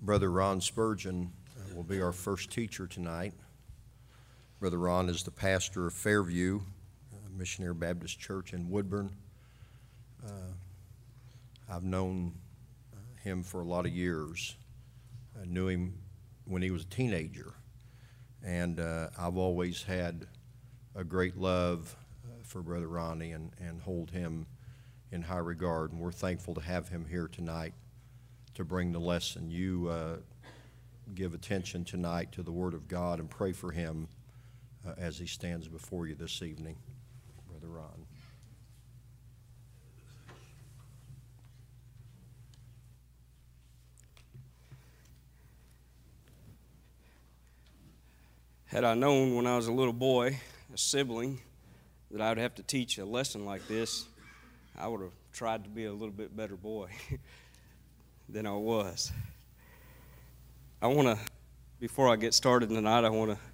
Brother Ron Spurgeon will be our first teacher tonight. Brother Ron is the pastor of Fairview Missionary Baptist Church in Woodburn. I've known him for a lot of years. I knew him when he was a teenager, and I've always had a great love for Brother Ronnie and hold him in high regard, and we're thankful to have him here tonight to bring the lesson. You give attention tonight to the Word of God and pray for him as he stands before you this evening. Brother Ron. Had I known when I was a little boy, a sibling, that I would have to teach a lesson like this, I would have tried to be a little bit better boy than I was. Before I get started tonight, I want to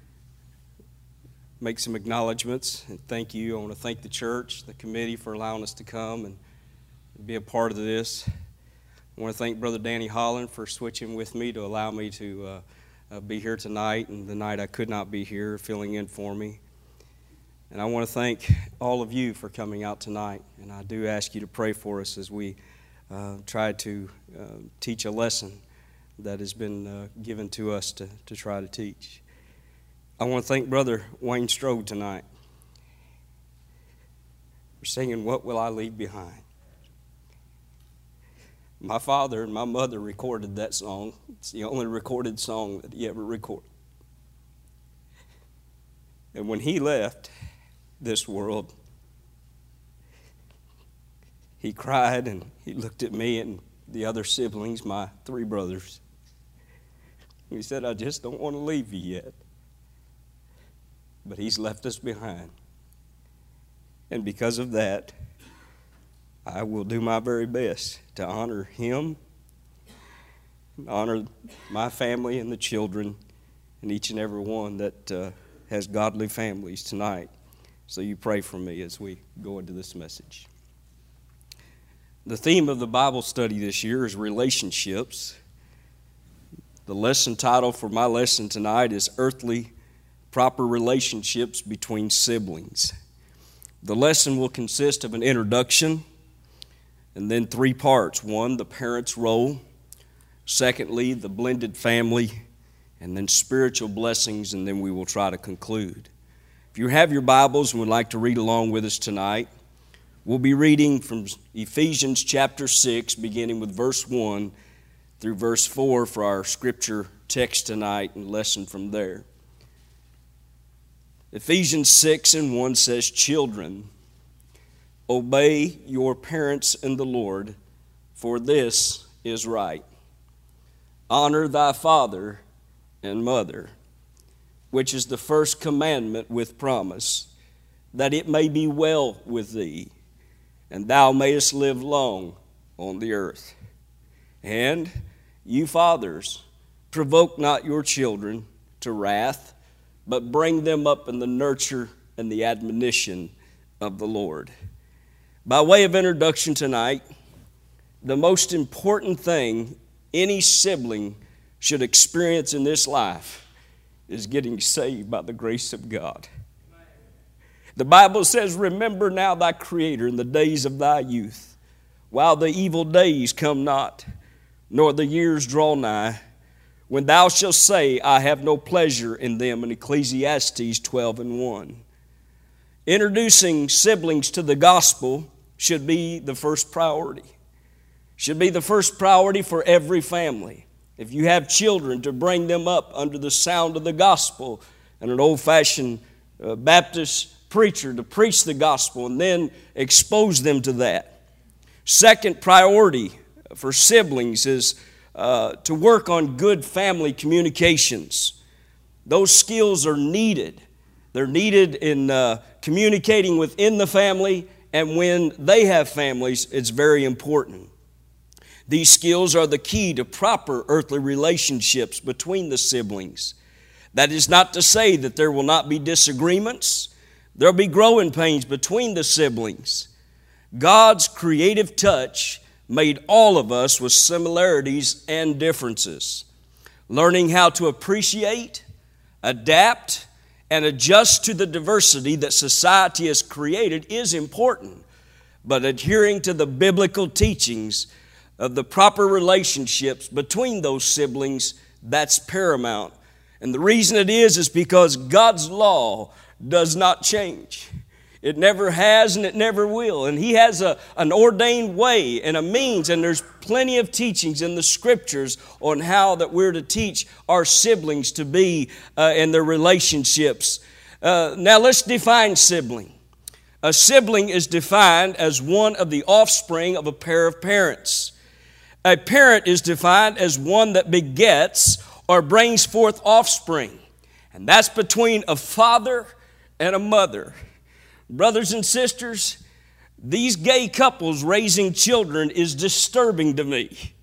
make some acknowledgments and thank you. I want to thank the church, the committee for allowing us to come and be a part of this. I want to thank Brother Danny Holland for switching with me to allow me to be here tonight, and the night I could not be here, filling in for me. And I want to thank all of you for coming out tonight, and I do ask you to pray for us as we try to teach a lesson that has been given to us to try to teach. I want to thank Brother Wayne Strode tonight for singing, "What Will I Leave Behind?" My father and my mother recorded that song. It's the only recorded song that he ever recorded. And when he left this world, he cried and he looked at me and the other siblings, my three brothers. He said, "I just don't want to leave you yet." But he's left us behind. And because of that, I will do my very best to honor him, honor my family and the children, and each and every one that has godly families tonight. So you pray for me as we go into this message. The theme of the Bible study this year is relationships. The lesson title for my lesson tonight is Earthly Proper Relationships Between Siblings. The lesson will consist of an introduction and then three parts. One, the parent's role. Secondly, the blended family. And then spiritual blessings, and then we will try to conclude. If you have your Bibles and would like to read along with us tonight, we'll be reading from Ephesians chapter 6, beginning with verse 1 through verse 4 for our scripture text tonight and lesson from there. Ephesians 6 and 1 says, "Children, obey your parents in the Lord, for this is right. Honor thy father and mother, which is the first commandment with promise, that it may be well with thee, and thou mayest live long on the earth. And you fathers, provoke not your children to wrath, but bring them up in the nurture and the admonition of the Lord." By way of introduction tonight, the most important thing any sibling should experience in this life is getting saved by the grace of God. The Bible says, "Remember now thy Creator in the days of thy youth, while the evil days come not, nor the years draw nigh, when thou shalt say, I have no pleasure in them," in Ecclesiastes 12 and 1. Introducing siblings to the gospel should be the first priority. Should be the first priority for every family. If you have children, to bring them up under the sound of the gospel, and an old-fashioned Baptist preacher to preach the gospel and then expose them to that. Second priority for siblings is to work on good family communications. Those skills are needed. They're needed in communicating within the family, and when they have families, it's very important. These skills are the key to proper earthly relationships between the siblings. That is not to say that there will not be disagreements. There will be growing pains between the siblings. God's creative touch made all of us with similarities and differences. Learning how to appreciate, adapt, and adjust to the diversity that society has created is important, but adhering to the biblical teachings of the proper relationships between those siblings, that's paramount. And the reason it is because God's law does not change. It never has and it never will. And He has an ordained way and a means, and there's plenty of teachings in the Scriptures on how that we're to teach our siblings to be in their relationships. Now let's define sibling. A sibling is defined as one of the offspring of a pair of parents. A parent is defined as one that begets or brings forth offspring. And that's between a father and a mother. Brothers and sisters, these gay couples raising children is disturbing to me.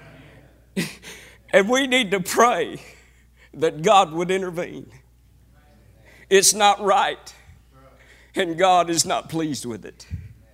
And we need to pray that God would intervene. It's not right, and God is not pleased with it.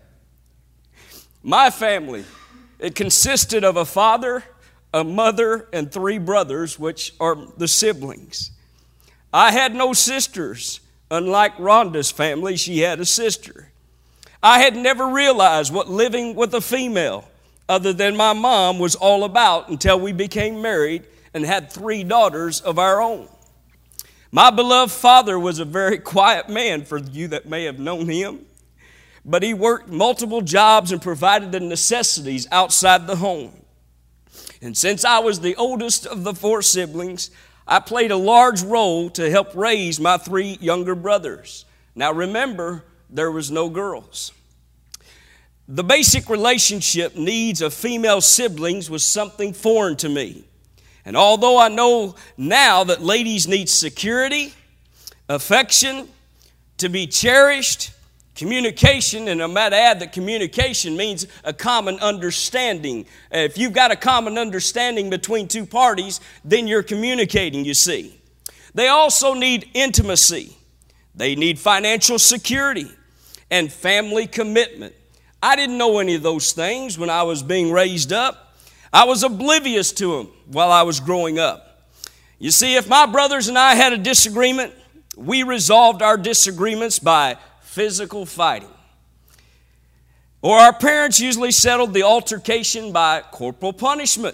My family, it consisted of a father, a mother, and 3 brothers, which are the siblings. I had no sisters. Unlike Rhonda's family, she had a sister. I had never realized what living with a female, other than my mom, was all about until we became married and had 3 daughters of our own. My beloved father was a very quiet man, for you that may have known him, but he worked multiple jobs and provided the necessities outside the home. And since I was the oldest of the 4 siblings, I played a large role to help raise my 3 younger brothers. Now remember, there was no girls. The basic relationship needs of female siblings was something foreign to me. And although I know now that ladies need security, affection, to be cherished, communication, and I might add that communication means a common understanding. If you've got a common understanding between 2 parties, then you're communicating, you see. They also need intimacy. They need financial security and family commitment. I didn't know any of those things when I was being raised up. I was oblivious to them while I was growing up. You see, if my brothers and I had a disagreement, we resolved our disagreements by physical fighting. Or our parents usually settled the altercation by corporal punishment.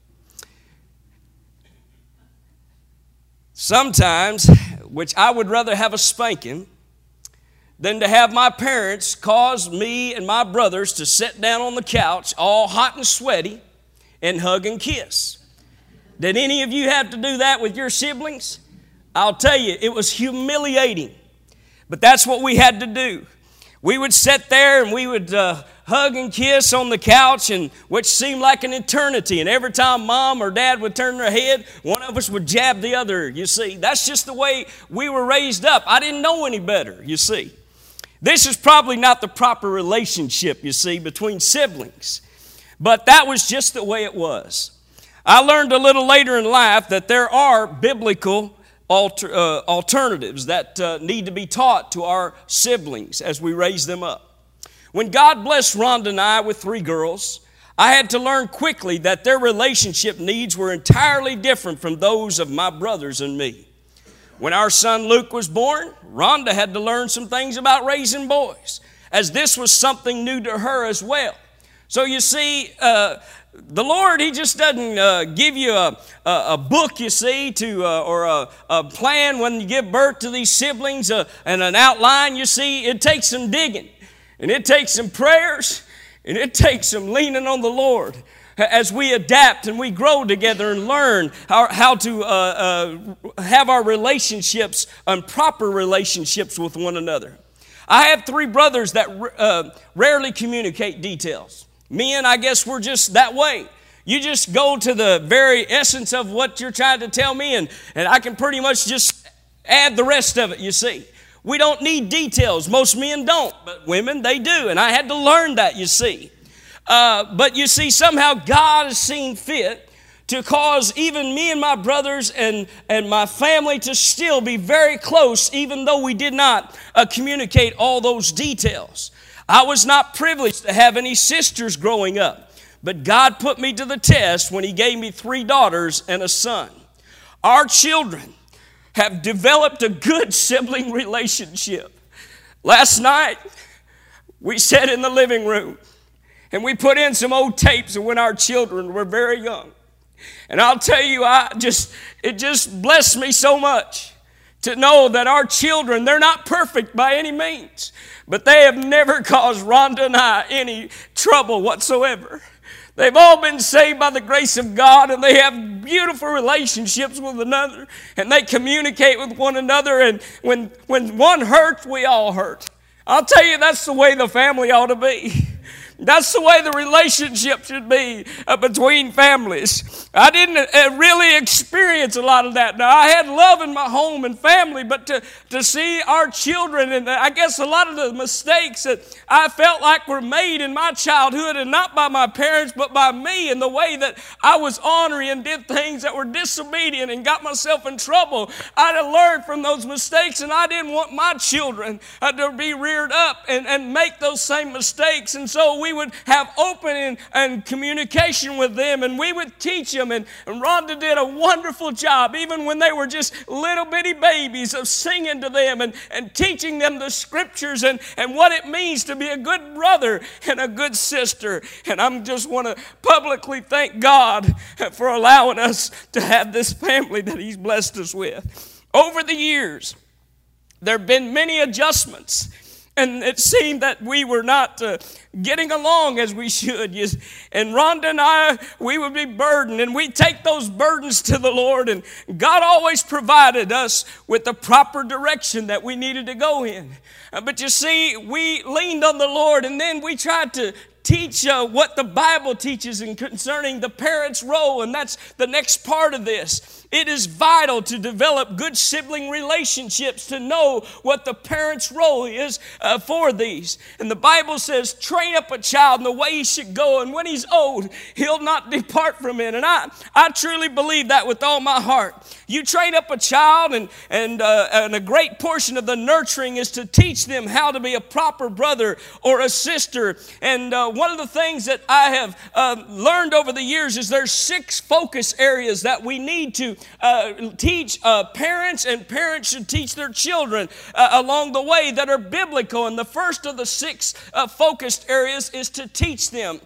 Sometimes, which I would rather have a spanking than to have my parents cause me and my brothers to sit down on the couch all hot and sweaty and hug and kiss. Did any of you have to do that with your siblings? I'll tell you, it was humiliating. But that's what we had to do. We would sit there and we would hug and kiss on the couch, and which seemed like an eternity. And every time Mom or Dad would turn their head, one of us would jab the other, you see. That's just the way we were raised up. I didn't know any better, you see. This is probably not the proper relationship, you see, between siblings. But that was just the way it was. I learned a little later in life that there are biblical alternatives that need to be taught to our siblings as we raise them up. When God blessed Rhonda and I with 3 girls, I had to learn quickly that their relationship needs were entirely different from those of my brothers and me. When our son Luke was born, Rhonda had to learn some things about raising boys, as this was something new to her as well. So you see, the Lord, He just doesn't give you a book, you see, or a plan when you give birth to these siblings and an outline, you see. It takes some digging, and it takes some prayers, and it takes some leaning on the Lord as we adapt and we grow together and learn how to have our relationships and proper relationships with one another. I have 3 brothers that rarely communicate details. Men, I guess we're just that way. You just go to the very essence of what you're trying to tell me, and I can pretty much just add the rest of it, you see. We don't need details. Most men don't, but women, they do. And I had to learn that, you see. But you see, somehow God has seen fit to cause even me and my brothers and my family to still be very close, even though we did not communicate all those details. I was not privileged to have any sisters growing up, But God put me to the test when He gave me 3 daughters and a son. Our children have developed a good sibling relationship. Last night, we sat in the living room and we put in some old tapes of when our children were very young. And I'll tell you, it just blessed me so much to know that our children, they're not perfect by any means, but they have never caused Rhonda and I any trouble whatsoever. They've all been saved by the grace of God, and they have beautiful relationships with one another, and they communicate with one another, and when one hurts, we all hurt. I'll tell you, that's the way the family ought to be. That's the way the relationship should be between families. I didn't really experience a lot of that. Now, I had love in my home and family, but to see our children, and I guess a lot of the mistakes that I felt like were made in my childhood, and not by my parents, but by me, and the way that I was ornery and did things that were disobedient and got myself in trouble, I had learned from those mistakes, and I didn't want my children to be reared up and make those same mistakes. And so we would have open and communication with them, and we would teach them. And Rhonda did a wonderful job, even when they were just little bitty babies, of singing to them and teaching them the scriptures and what it means to be a good brother and a good sister. And I just want to publicly thank God for allowing us to have this family that He's blessed us with. Over the years, there have been many adjustments, and it seemed that we were not getting along as we should. And Rhonda and I, we would be burdened, and we'd take those burdens to the Lord, and God always provided us with the proper direction that we needed to go in. But you see, we leaned on the Lord, and then we tried to teach what the Bible teaches in concerning the parent's role, and that's the next part of this. It is vital to develop good sibling relationships, to know what the parent's role is for these. And the Bible says, train up a child in the way he should go, and when he's old, he'll not depart from it. And I truly believe that with all my heart. You train up a child, and a great portion of the nurturing is to teach them how to be a proper brother or a sister. And one of the things that I have learned over the years is there's 6 focus areas that we need to teach parents, and parents should teach their children along the way that are biblical. And the first of the 6 focused areas is to teach them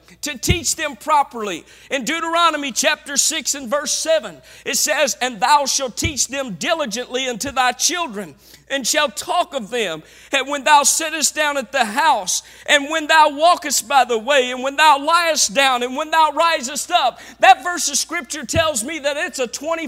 properly. In Deuteronomy chapter 6 and verse 7, it says, "And thou shalt teach them diligently unto thy children, and shall talk of them, and when thou sittest down at the house, and when thou walkest by the way, and when thou liest down, and when thou risest up." That verse of scripture tells me that it's a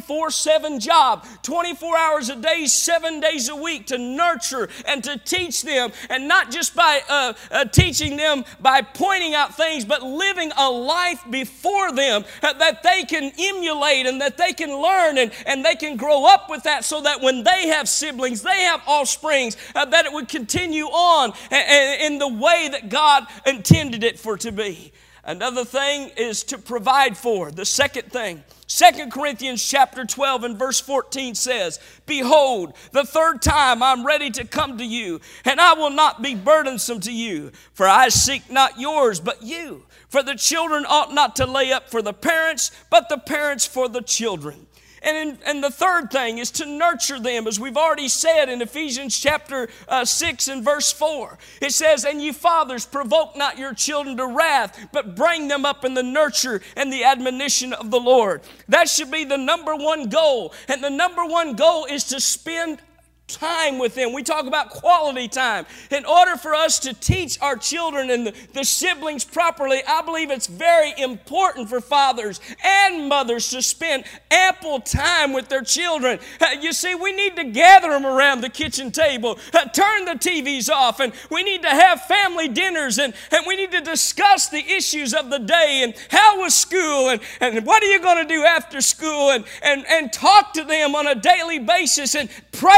24/7 job, 24 hours a day, 7 days a week, to nurture and to teach them, and not just by teaching them by pointing out things, but living a life before them that they can emulate and that they can learn, and they can grow up with that, so that when they have siblings, they have offsprings, that it would continue on in the way that God intended it for to be. Another thing is to provide for. The second thing, 2 Corinthians chapter 12 and verse 14 says, "Behold, the third time I'm ready to come to you, and I will not be burdensome to you, for I seek not yours, but you. For the children ought not to lay up for the parents, but the parents for the children." And the third thing is to nurture them, as we've already said in Ephesians chapter 6 and verse 4. It says, "And ye fathers, provoke not your children to wrath, but bring them up in the nurture and the admonition of the Lord." That should be the number one goal. And the number one goal is to spend time with them. We talk about quality time. In order for us to teach our children and the siblings properly, I believe it's very important for fathers and mothers to spend ample time with their children. You see, we need to gather them around the kitchen table, turn the TVs off, and we need to have family dinners, and we need to discuss the issues of the day, and how was school, and what are you going to do after school, and talk to them on a daily basis, and pray with them,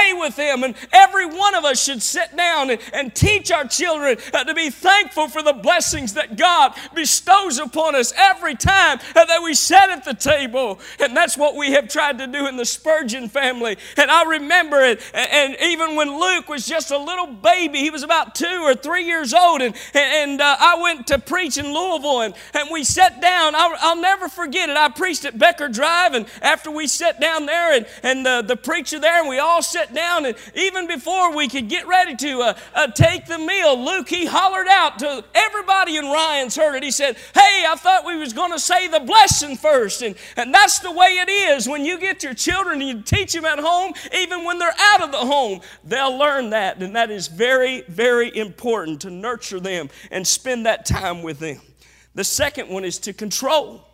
them. And every one of us should sit down and teach our children to be thankful for the blessings that God bestows upon us every time that we sit at the table. And that's what we have tried to do in the Spurgeon family. And I remember it. And even when Luke was just a little baby, he was about 2 or 3 years old, and I went to preach in Louisville, and we sat down. I'll never forget it. I preached at Becker Drive, and after we sat down there, and the preacher there, and we all sat down, and even before we could get ready to take the meal, Luke, he hollered out to everybody, and Ryan's heard it. He said, "Hey, I thought we was going to say the blessing first." And that's the way it is when you get your children and you teach them at home. Even when they're out of the home, they'll learn that, and that is very, very important to nurture them and spend that time with them. The second one is to control.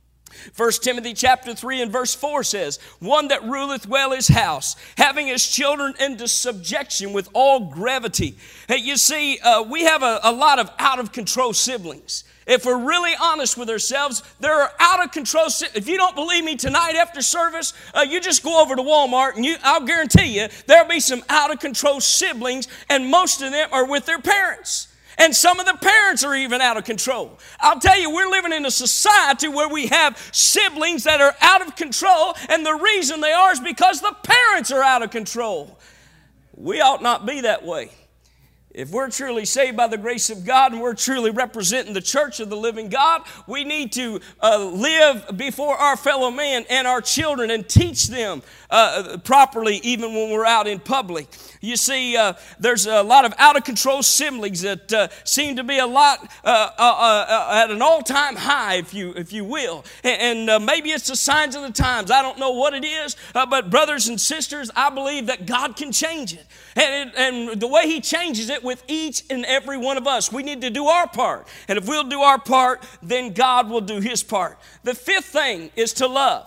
1 Timothy chapter 3 and verse 4 says, "One that ruleth well his house, having his children into subjection with all gravity." Hey, you see, we have a lot of out-of-control siblings. If we're really honest with ourselves, there are out-of-control. If you don't believe me tonight after service, you just go over to Walmart, and I'll guarantee you there'll be some out-of-control siblings, and most of them are with their parents. And some of the parents are even out of control. I'll tell you, we're living in a society where we have siblings that are out of control, and the reason they are is because the parents are out of control. We ought not be that way. If we're truly saved by the grace of God and we're truly representing the church of the living God, we need to live before our fellow man and our children and teach them properly even when we're out in public. You see, there's a lot of out-of-control siblings that seem to be a lot at an all-time high, if you will. And maybe it's the signs of the times. I don't know what it is, but brothers and sisters, I believe that God can change it. And the way He changes it with each and every one of us, we need to do our part. And if we'll do our part, then God will do His part. The fifth thing is to love.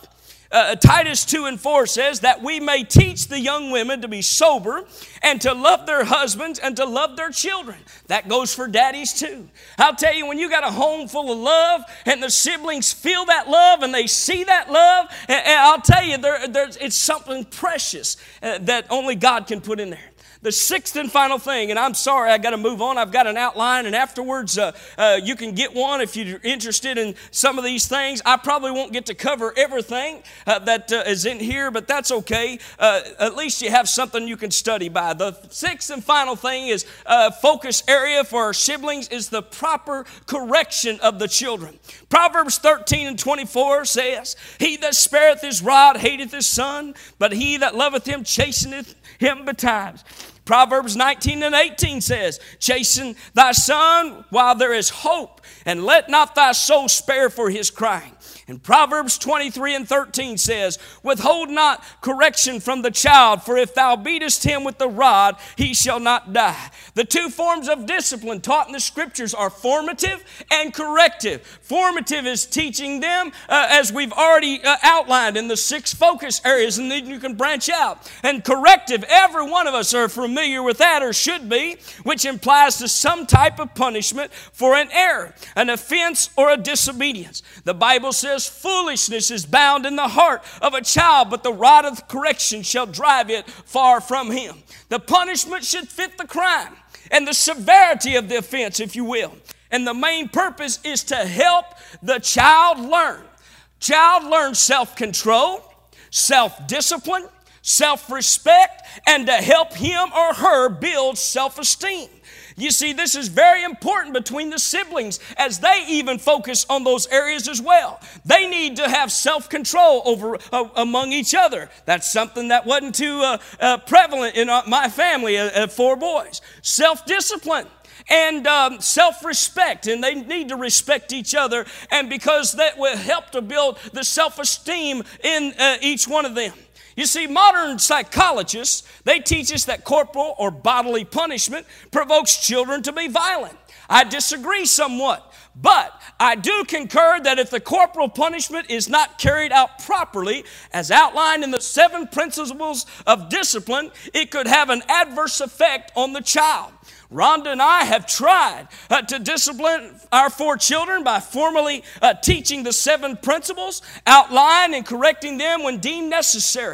Titus 2 and 4 says that we may teach the young women to be sober and to love their husbands and to love their children. That goes for daddies too. I'll tell you, when you got a home full of love and the siblings feel that love and they see that love, and I'll tell you, it's something precious that only God can put in there. The sixth and final thing, and I'm sorry, I got to move on. I've got an outline, and afterwards you can get one if you're interested in some of these things. I probably won't get to cover everything that is in here, but that's okay. At least you have something you can study by. The sixth and final thing is focus area for our siblings is the proper correction of the children. Proverbs 13 and 24 says, "He that spareth his rod hateth his son, but he that loveth him chasteneth him betimes." Proverbs 19 and 18 says, "Chasten thy son while there is hope, and let not thy soul spare for his crying." And Proverbs 23 and 13 says, "Withhold not correction from the child, for if thou beatest him with the rod, he shall not die." The two forms of discipline taught in the Scriptures are formative and corrective. Formative is teaching them, as we've already outlined in the 6 focus areas, and then you can branch out. And corrective, every one of us are familiar with that, or should be, which implies to some type of punishment for an error, an offense, or a disobedience. The Bible says, "Foolishness is bound in the heart of a child, but the rod of correction shall drive it far from him." The punishment should fit the crime and the severity of the offense, if you will. And the main purpose is to help the child learn. Child learns self-control, self-discipline, self-respect, and to help him or her build self-esteem. You see, this is very important between the siblings as they even focus on those areas as well. They need to have self-control over among each other. That's something that wasn't too prevalent in my family of 4 boys. Self-discipline and self-respect, and they need to respect each other, and because that will help to build the self-esteem in each one of them. You see, modern psychologists, they teach us that corporal or bodily punishment provokes children to be violent. I disagree somewhat, but I do concur that if the corporal punishment is not carried out properly, as outlined in the 7 principles of discipline, it could have an adverse effect on the child. Rhonda and I have tried to discipline our 4 children by formally teaching the 7 principles, outline and correcting them when deemed necessary.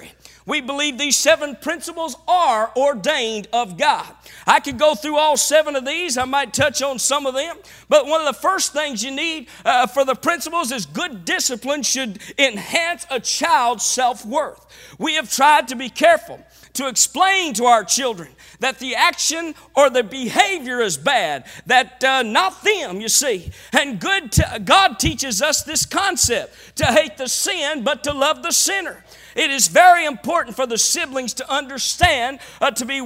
We believe these 7 principles are ordained of God. I could go through all 7 of these. I might touch on some of them. But one of the first things you need for the principles is good discipline should enhance a child's self-worth. We have tried to be careful to explain to our children that the action or the behavior is bad, that not them, you see. And God teaches us this concept, to hate the sin but to love the sinner. It is very important for the siblings to understand to be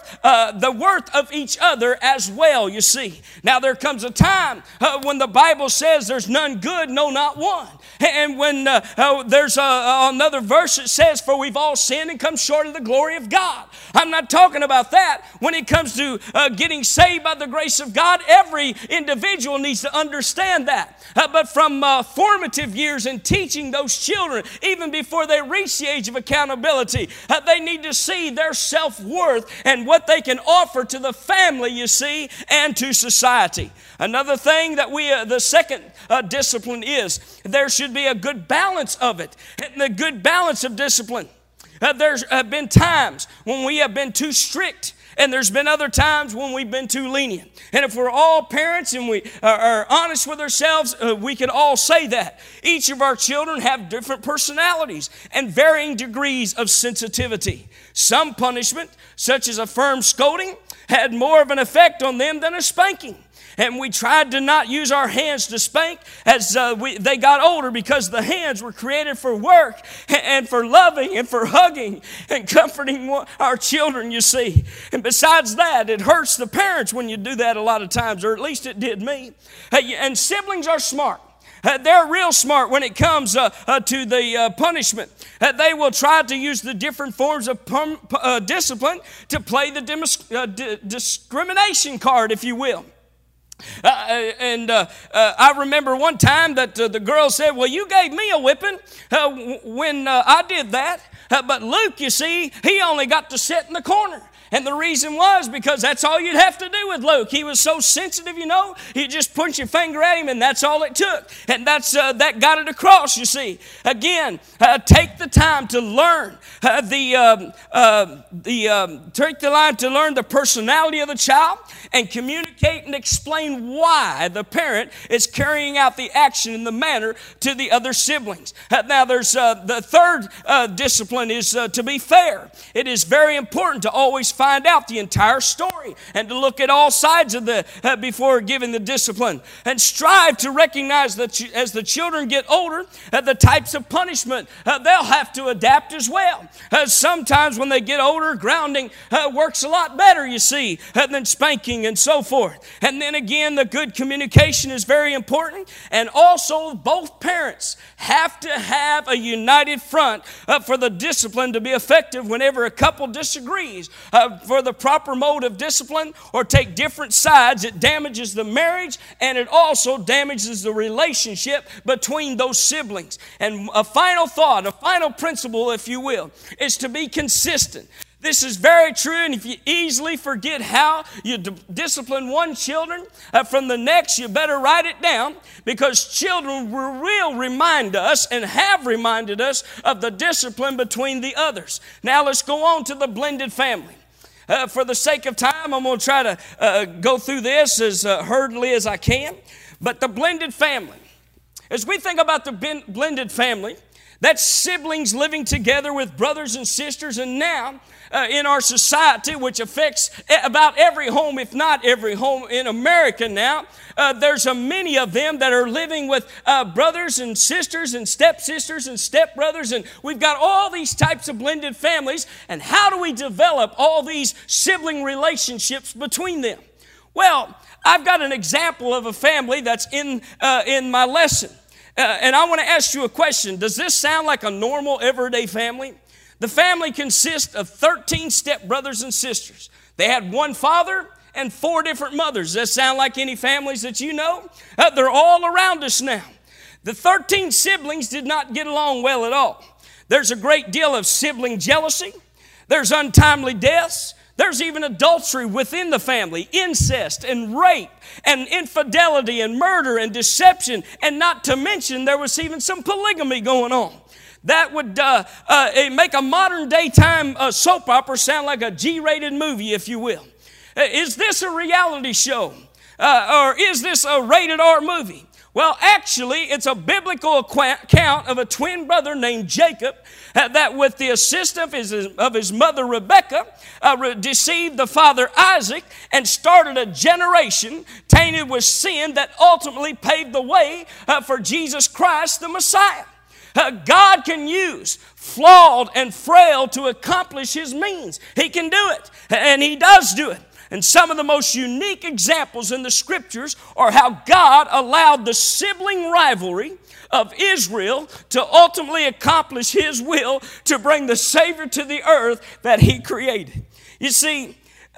the worth of each other as well, you see. Now there comes a time when the Bible says there's none good, no, not one. And when there's another verse that says, for we've all sinned and come short of the glory of God. I'm not talking about that. When it comes to getting saved by the grace of God, every individual needs to understand that. But from formative years and teaching those children, even before they reach the age of accountability, they need to see their self-worth and what they can offer to the family, you see, and to society. Another thing that the second discipline is, there should be a good balance of it, and the good balance of discipline. There's been times when we have been too strict, and there's been other times when we've been too lenient. And if we're all parents and we are honest with ourselves, we can all say that. Each of our children have different personalities and varying degrees of sensitivity. Some punishment, such as a firm scolding, had more of an effect on them than a spanking. And we tried to not use our hands to spank as they got older, because the hands were created for work and for loving and for hugging and comforting our children, you see. And besides that, it hurts the parents when you do that a lot of times, or at least it did me. And siblings are smart. They're real smart when it comes to the punishment. They will try to use the different forms of discipline to play the discrimination card, if you will. I remember one time that the girl said, well, you gave me a whipping when I did that. But Luke, you see, he only got to sit in the corner. And the reason was because that's all you'd have to do with Luke. He was so sensitive, you know. You just point your finger at him, and that's all it took. And that got it across, you see. Again, take the time to learn take the time to learn the personality of the child and communicate and explain why the parent is carrying out the action in the manner to the other siblings. Now, there's the third discipline is to be fair. It is very important to always find out the entire story and to look at all sides of the before giving the discipline, and strive to recognize that as the children get older, the types of punishment they'll have to adapt as well. Sometimes when they get older, grounding works a lot better, you see, than spanking and so forth. And then again, the good communication is very important, and also both parents have to have a united front for the discipline to be effective. Whenever a couple disagrees for the proper mode of discipline or take different sides, it damages the marriage, and it also damages the relationship between those siblings. And a final thought, a final principle, if you will, is to be consistent. This is very true, and if you easily forget how you discipline one children from the next, you better write it down, because children will remind us and have reminded us of the discipline between the others. Now let's go on to the blended family. For the sake of time, I'm going to try to go through this as hurriedly as I can. But the blended family, as we think about the blended family, that's siblings living together with brothers and sisters. And now in our society, which affects about every home, if not every home in America now, there's many of them that are living with brothers and sisters and stepsisters and stepbrothers. And we've got all these types of blended families. And how do we develop all these sibling relationships between them? Well, I've got an example of a family that's in my lesson. And I want to ask you a question. Does this sound like a normal, everyday family? The family consists of 13 stepbrothers and sisters. They had one father and 4 different mothers. Does that sound like any families that you know? They're all around us now. The 13 siblings did not get along well at all. There's a great deal of sibling jealousy. There's untimely deaths. There's even adultery within the family, incest and rape and infidelity and murder and deception, and not to mention there was even some polygamy going on. that would make a modern daytime soap opera sound like a G-rated movie, if you will. Is this a reality show? Or is this a rated R movie? Well, actually, it's a biblical account of a twin brother named Jacob that, with the assistance of his mother Rebekah, deceived the father Isaac and started a generation tainted with sin that ultimately paved the way for Jesus Christ, the Messiah. God can use flawed and frail to accomplish His means. He can do it, and He does do it. And some of the most unique examples in the Scriptures are how God allowed the sibling rivalry of Israel to ultimately accomplish His will to bring the Savior to the earth that He created. You see,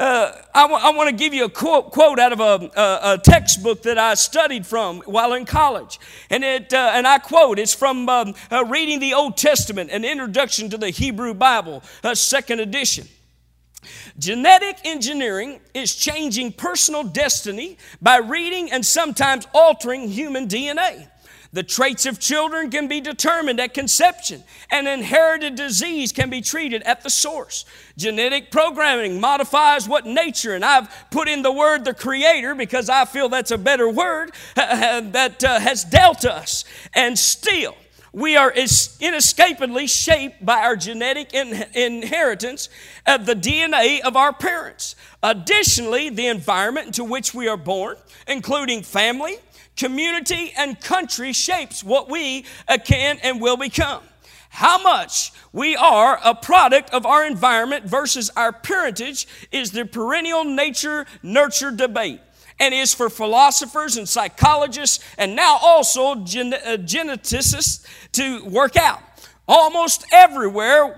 I want to give you a quote out of a textbook that I studied from while in college. And I quote, it's from reading the Old Testament, an introduction to the Hebrew Bible, second edition. Genetic engineering is changing personal destiny by reading and sometimes altering human DNA. The traits of children can be determined at conception, and inherited disease can be treated at the source. Genetic programming modifies what nature, and I've put in the word the Creator because I feel that's a better word, that has dealt us. And still, we are inescapably shaped by our genetic inheritance of the DNA of our parents. Additionally, the environment into which we are born, including family, community, and country, shapes what we can and will become. How much we are a product of our environment versus our parentage is the perennial nature-nurture debate, and is for philosophers and psychologists and now also geneticists to work out. Almost everyone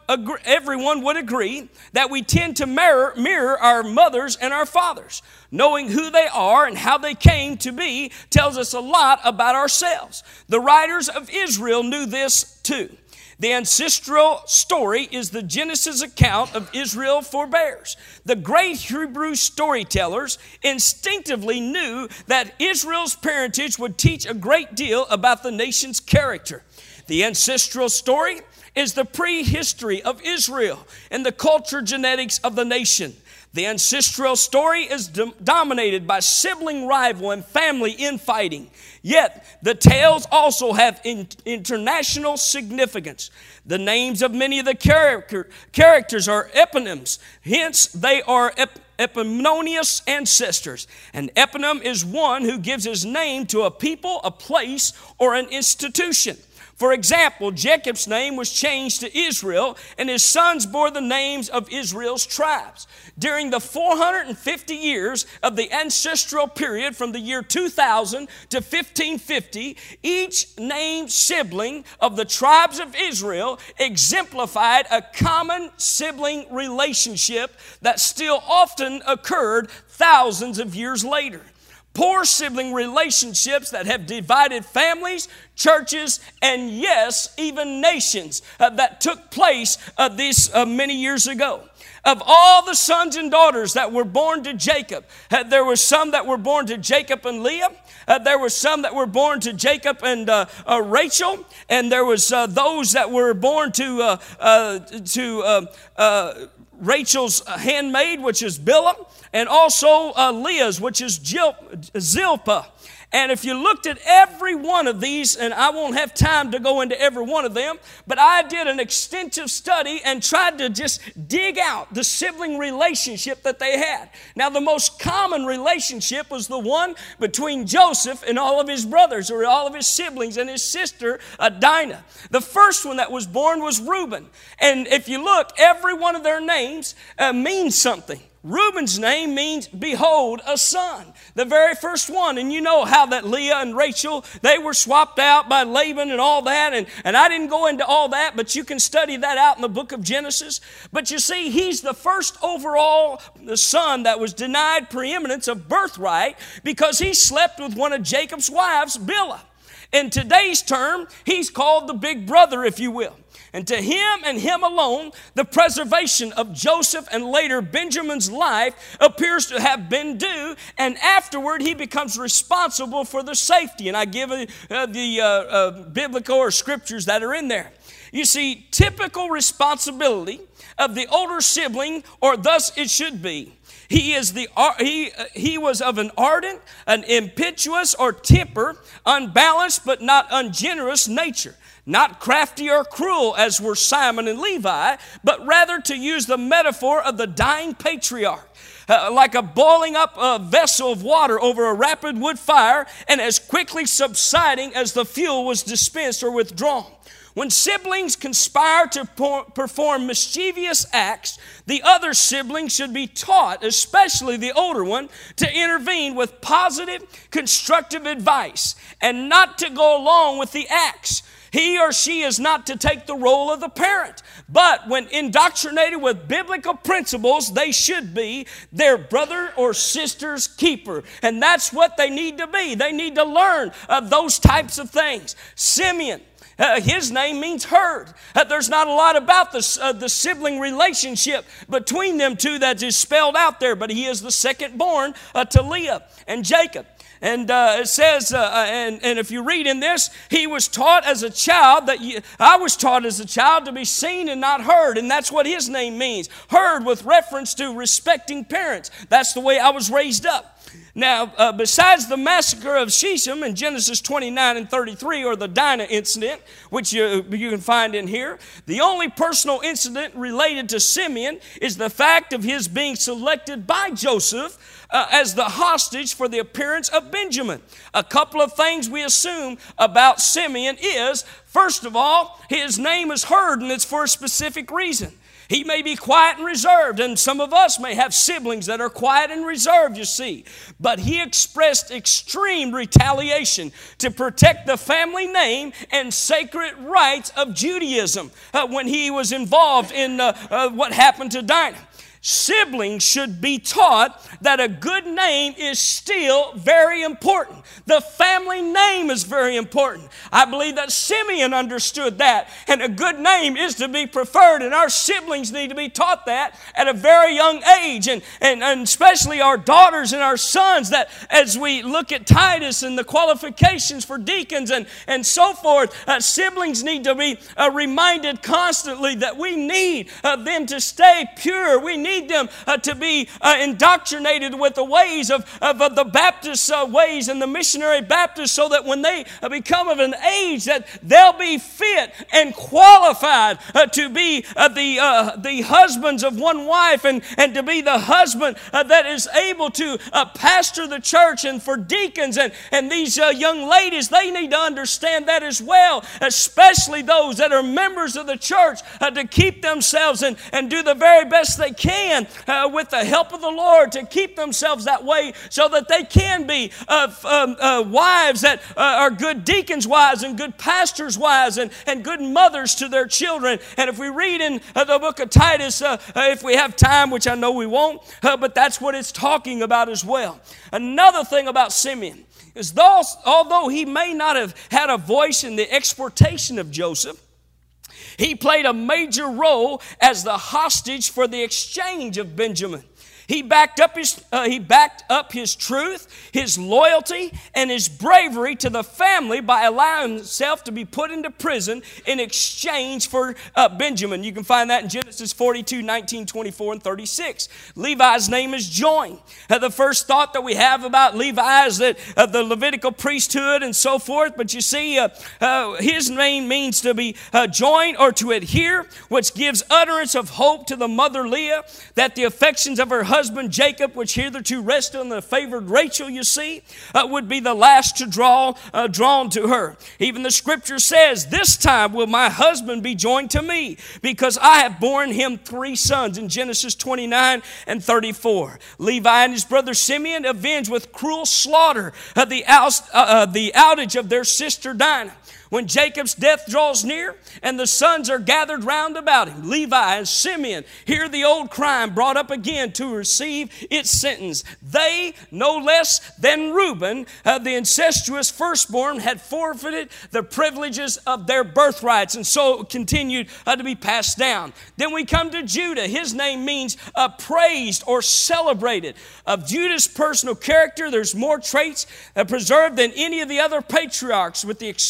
would agree that we tend to mirror our mothers and our fathers. Knowing who they are and how they came to be tells us a lot about ourselves. The writers of Israel knew this too. The ancestral story is the Genesis account of Israel's forebears. The great Hebrew storytellers instinctively knew that Israel's parentage would teach a great deal about the nation's character. The ancestral story is the prehistory of Israel and the culture genetics of the nation. The ancestral story is dominated by sibling rival and family infighting. Yet, the tales also have international significance. The names of many of the characters are eponyms. Hence, they are eponymous ancestors. An eponym is one who gives his name to a people, a place, or an institution. For example, Jacob's name was changed to Israel, and his sons bore the names of Israel's tribes. During the 450 years of the ancestral period from the year 2000 to 1550, each named sibling of the tribes of Israel exemplified a common sibling relationship that still often occurred thousands of years later. Poor sibling relationships that have divided families, churches, and yes, even nations that took place many years ago. Of all the sons and daughters that were born to Jacob, there were some that were born to Jacob and Leah. There were some that were born to Jacob and Rachel, and there was those that were born to Rachel's handmaid, which is Bilhah, and also Leah's, which is Zilpah. And if you looked at every one of these, and I won't have time to go into every one of them, but I did an extensive study and tried to just dig out the sibling relationship that they had. Now, the most common relationship was the one between Joseph and all of his brothers, or all of his siblings, and his sister Dinah. The first one that was born was Reuben. And if you look, every one of their names means something. Reuben's name means, behold, a son. The very first one. And you know how that Leah and Rachel, they were swapped out by Laban and all that. And I didn't go into all that, but you can study that out in the book of Genesis. But you see, he's the first overall son that was denied preeminence of birthright because he slept with one of Jacob's wives, Bilhah. In today's term, he's called the big brother, if you will. And to him and him alone, the preservation of Joseph and later Benjamin's life appears to have been due, and afterward he becomes responsible for the safety. And I give the biblical or scriptures that are in there. You see, typical responsibility of the older sibling, or thus it should be. He was of an ardent, an impetuous or temper, unbalanced but not ungenerous nature. Not crafty or cruel as were Simon and Levi, but rather, to use the metaphor of the dying patriarch, like a boiling up vessel of water over a rapid wood fire, and as quickly subsiding as the fuel was dispensed or withdrawn. When siblings conspire to perform mischievous acts, the other sibling should be taught, especially the older one, to intervene with positive, constructive advice and not to go along with the acts. He or she is not to take the role of the parent, but when indoctrinated with biblical principles, they should be their brother or sister's keeper. And that's what they need to be. They need to learn those types of things. Simeon, his name means herd. There's not a lot about the sibling relationship between them two that is spelled out there, but he is the second born to Leah and Jacob. And it says, and if you read in this, he was taught as a child I was taught as a child to be seen and not heard. And that's what his name means. Heard with reference to respecting parents. That's the way I was raised up. Now, besides the massacre of Shechem in Genesis 29 and 33, or the Dinah incident, which you can find in here, the only personal incident related to Simeon is the fact of his being selected by Joseph as the hostage for the appearance of Benjamin. A couple of things we assume about Simeon is, first of all, his name is heard, and it's for a specific reason. He may be quiet and reserved, and some of us may have siblings that are quiet and reserved, you see. But he expressed extreme retaliation to protect the family name and sacred rights of Judaism when he was involved in what happened to Dinah. Siblings should be taught that a good name is still very important. The family name is very important. I believe that Simeon understood that, and a good name is to be preferred, and our siblings need to be taught that at a very young age, and especially our daughters and our sons, that as we look at Titus and the qualifications for deacons and so forth, siblings need to be reminded constantly that we need them to stay pure. We need them to be indoctrinated with the ways of the Baptist ways and the missionary Baptists, so that when they become of an age that they'll be fit and qualified to be the husbands of one wife, and to be the husband that is able to pastor the church. And for deacons and these young ladies, they need to understand that as well, especially those that are members of the church, to keep themselves and do the very best they can with the help of the Lord, to keep themselves that way, so that they can be wives that are good deacons' wives and good pastors' wives and good mothers to their children. And if we read in the book of Titus, if we have time, which I know we won't, but that's what it's talking about as well. Another thing about Simeon is, although he may not have had a voice in the exportation of Joseph, he played a major role as the hostage for the exchange of Benjamin. He backed up his truth, his loyalty, and his bravery to the family by allowing himself to be put into prison in exchange for Benjamin. You can find that in Genesis 42, 19, 24, and 36. Levi's name is joined. The first thought that we have about Levi is that the Levitical priesthood and so forth, but you see, his name means to be joined or to adhere, which gives utterance of hope to the mother Leah, that the affections of her husband Jacob, which hitherto rested on the favored Rachel, you see, would be the last to drawn to her. Even the scripture says, "This time will my husband be joined to me, because I have borne him 3 sons," in Genesis 29 and 34. Levi and his brother Simeon avenged with cruel slaughter the outage of their sister Dinah. When Jacob's death draws near and the sons are gathered round about him, Levi and Simeon hear the old crime brought up again to receive its sentence. They, no less than Reuben, the incestuous firstborn, had forfeited the privileges of their birthrights, and so continued to be passed down. Then we come to Judah. His name means praised or celebrated. Of Judah's personal character, there's more traits preserved than any of the other patriarchs, with the exception of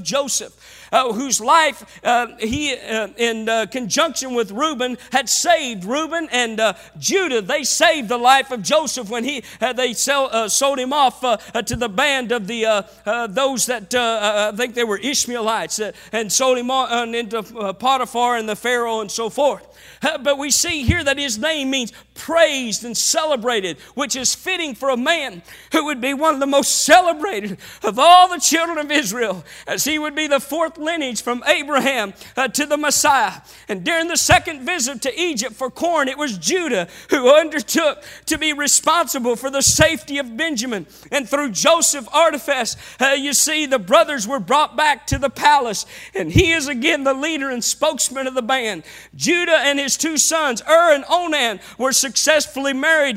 Joseph, whose life he, in conjunction with Reuben, had saved. Reuben and Judah, they saved the life of Joseph when they sold him off to the band of those that I think they were Ishmaelites, and sold him on into Potiphar and the Pharaoh and so forth. But we see here that his name means praised and celebrated, which is fitting for a man who would be one of the most celebrated of all the children of Israel, as he would be the fourth lineage from Abraham to the Messiah. And during the second visit to Egypt for corn, it was Judah who undertook to be responsible for the safety of Benjamin. And through Joseph artifice, you see the brothers were brought back to the palace, and he is again the leader and spokesman of the band. Judah and his two sons, and Onan, were successfully married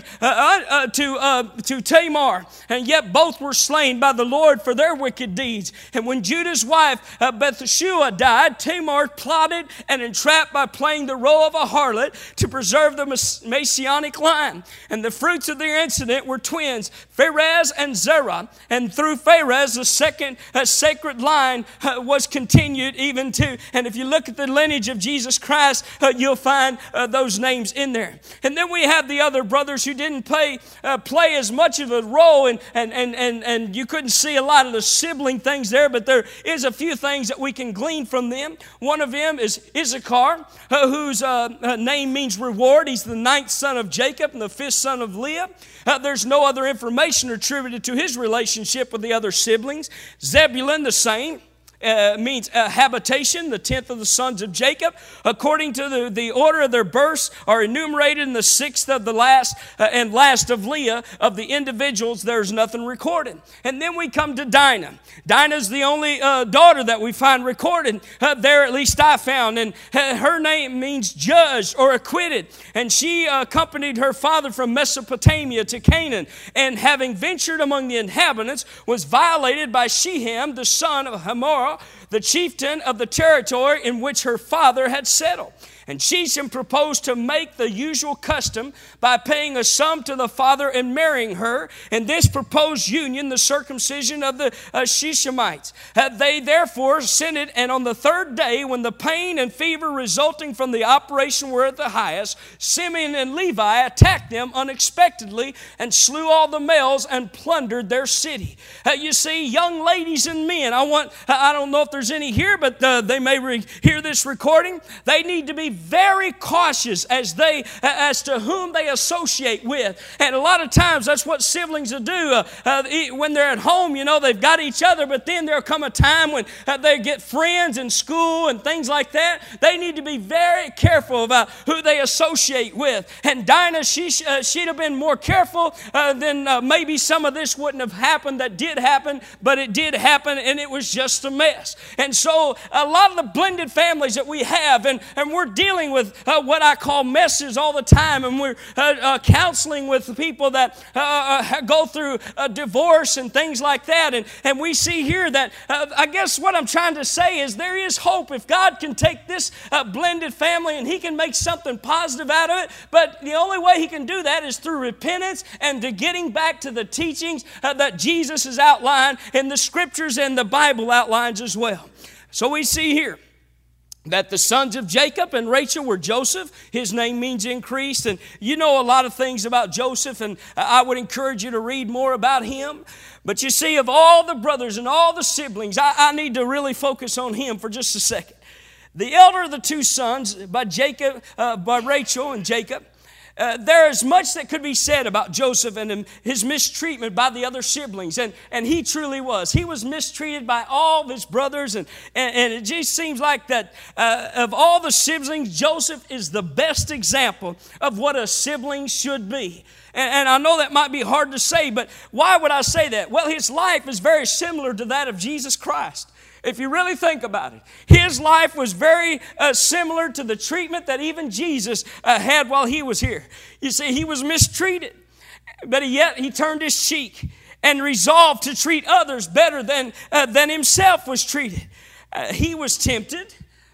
to Tamar, and yet both were slain by the Lord for their wicked deeds. And when Judah's wife Bathsheba died, Tamar plotted and entrapped by playing the role of a harlot to preserve the Messianic line. And the fruits of their incident were twins, Pharez and Zerah. And through Pharez, the second sacred line was continued even to. And if you look at the lineage of Jesus Christ, you'll find those names in there. And then we have the other brothers who didn't play as much of a role, and you couldn't see a lot of the sibling things there, but there is a few things that we can glean from them. One of them is Issachar, whose name means reward. He's the ninth son of Jacob and the fifth son of Leah. There's no other information attributed to his relationship with the other siblings. Zebulun, the same. Means habitation, the 10th of the sons of Jacob. According to the order of their births are enumerated in the 6th of the last and last of Leah. Of the individuals, there's nothing recorded. And then we come to Dinah. Dinah's the only daughter that we find recorded there, at least I found. And her name means judged or acquitted. And she accompanied her father from Mesopotamia to Canaan, and having ventured among the inhabitants, was violated by Shehem, the son of Hamor, the chieftain of the territory in which her father had settled. And Shechem proposed to make the usual custom by paying a sum to the father and marrying her. And this proposed union, the circumcision of the Shechemites. They therefore assented, and on the third day, when the pain and fever resulting from the operation were at the highest, Simeon and Levi attacked them unexpectedly and slew all the males and plundered their city. You see, young ladies and men, I don't know if there's any here, but they may hear this recording. They need to be very cautious as to whom they associate with. And a lot of times that's what siblings will do. When they're at home, they've got each other, but then there'll come a time when they get friends in school and things like that. They need to be very careful about who they associate with. And Dinah, she'd have been more careful, then maybe some of this wouldn't have happened. That did happen, but it did happen, and it was just a mess. And so a lot of the blended families that we have, and we're dealing with what I call messes all the time, and we're counseling with people that go through divorce and things like that, and we see here that I guess what I'm trying to say is there is hope if God can take this blended family and He can make something positive out of it. But the only way He can do that is through repentance and to getting back to the teachings that Jesus has outlined in the Scriptures, and the Bible outlines as well. So we see here that the sons of Jacob and Rachel were Joseph. His name means increased. And you know a lot of things about Joseph, and I would encourage you to read more about him. But you see, of all the brothers and all the siblings, I need to really focus on him for just a second. The elder of the two sons by Rachel and Jacob, there is much that could be said about Joseph and his mistreatment by the other siblings. And he truly was. He was mistreated by all of his brothers. And it just seems like that of all the siblings, Joseph is the best example of what a sibling should be. And I know that might be hard to say, but why would I say that? Well, his life is very similar to that of Jesus Christ. If you really think about it, his life was very similar to the treatment that even Jesus had while he was here. You see, he was mistreated, but yet he turned his cheek and resolved to treat others better than himself was treated. He was tempted,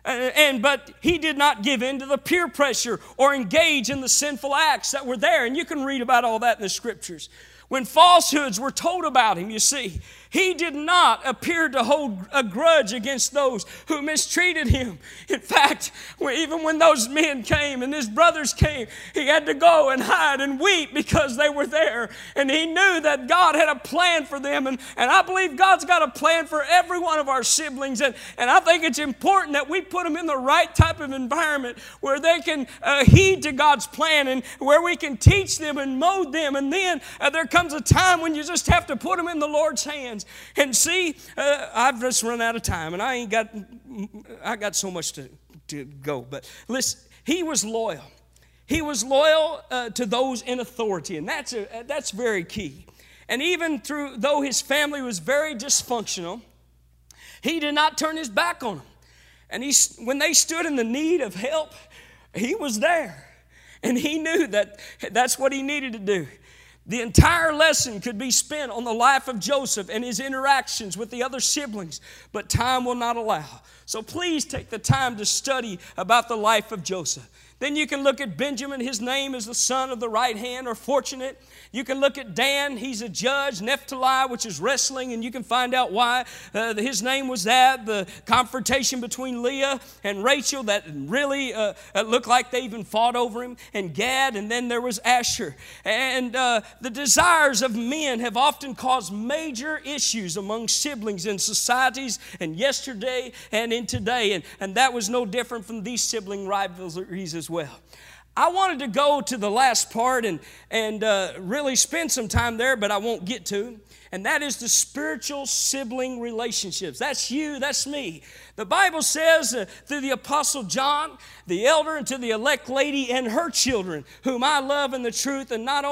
but he did not give in to the peer pressure or engage in the sinful acts that were there. And you can read about all that in the Scriptures. When falsehoods were told about him, you see, He did not appear to hold a grudge against those who mistreated him. In fact, even when those men came and his brothers came, he had to go and hide and weep because they were there. And he knew that God had a plan for them. And I believe God's got a plan for every one of our siblings. And I think it's important that we put them in the right type of environment where they can heed to God's plan and where we can teach them and mold them. And then there comes a time when you just have to put them in the Lord's hands. And see, I've just run out of time, and I got so much to go. But listen, he was loyal. He was loyal to those in authority, and that's very key. And even though his family was very dysfunctional, he did not turn his back on them. And when they stood in the need of help, he was there. And he knew that that's what he needed to do. The entire lesson could be spent on the life of Joseph and his interactions with the other siblings, but time will not allow. So please take the time to study about the life of Joseph. Then you can look at Benjamin. His name is the son of the right hand, or fortunate. You can look at Dan. He's a judge. Naphtali, which is wrestling, and you can find out why his name was that. The confrontation between Leah and Rachel that really looked like they even fought over him. And Gad, and then there was Asher. And the desires of men have often caused major issues among siblings in societies and yesterday and in today. And that was no different from these sibling rivalries as well. I wanted to go to the last part and really spend some time there, but I won't get to. And that is the spiritual sibling relationships. That's you, that's me. The Bible says through the Apostle John, the elder, and to the elect lady and her children, whom I love in the truth, and not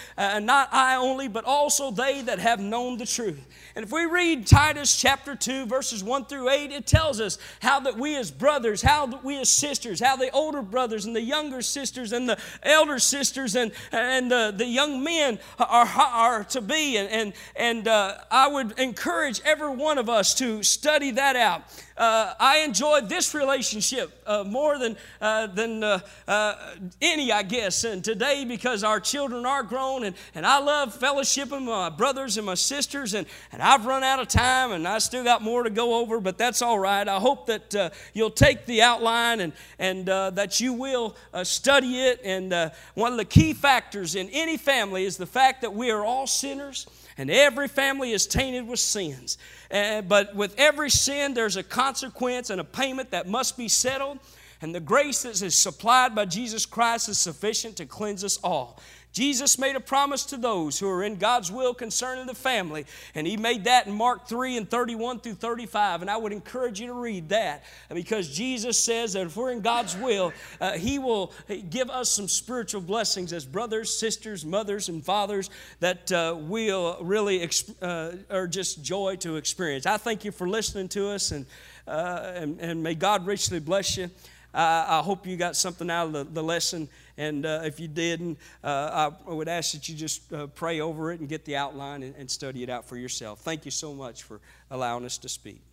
I only, but also they that have known the truth. And if we read Titus chapter 2, verses 1 through 8, it tells us how that we as brothers, how that we as sisters, how the older brothers and the younger sisters and the elder sisters and the young men are to be. And I would encourage every one of us to study that out. I enjoyed this relationship more than any, I guess, and today because our children are grown, and I love fellowshipping with my brothers and my sisters, and I've run out of time, and I still got more to go over, but that's all right. I hope that you'll take the outline and that you will study it, and one of the key factors in any family is the fact that we are all sinners. And every family is tainted with sins. But with every sin, there's a consequence and a payment that must be settled. And the grace that is supplied by Jesus Christ is sufficient to cleanse us all. Jesus made a promise to those who are in God's will concerning the family, and he made that in Mark 3 and 31 through 35, and I would encourage you to read that because Jesus says that if we're in God's will, he will give us some spiritual blessings as brothers, sisters, mothers, and fathers that we'll really are just joy to experience. I thank you for listening to us, and may God richly bless you. I hope you got something out of the lesson. And if you didn't, I would ask that you just pray over it and get the outline and study it out for yourself. Thank you so much for allowing us to speak.